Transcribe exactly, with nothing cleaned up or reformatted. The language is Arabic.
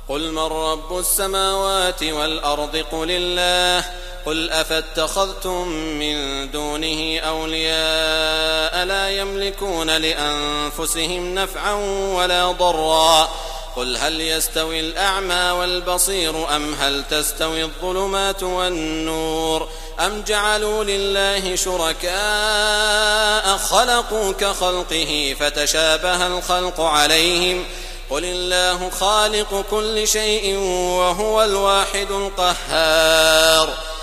قل من رب السماوات والأرض قل الله قل أفاتخذتم من دونه أولياء لا يملكون لأنفسهم نفعا ولا ضرا قل هل يستوي الأعمى والبصير أم هل تستوي الظلمات والنور أم جعلوا لله شركاء خلقوا كخلقه فتشابه الخلق عليهم قل الله خالق كل شيء وهو الواحد القهار